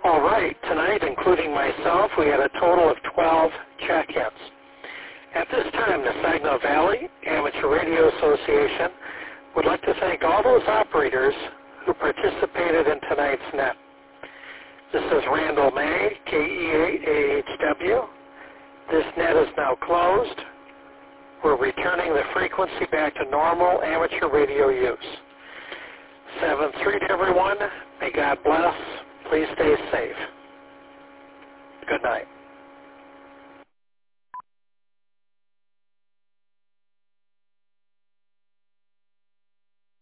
All right, tonight, including myself, we had a total of 12 check-ins. At this time, the Saginaw Valley Amateur Radio Association would like to thank all those operators who participated in tonight's net. This is Randall May, KE8AHW. This net is now closed. We're returning the frequency back to normal amateur radio use. 7-3 to everyone. May God bless. Please stay safe. Good night.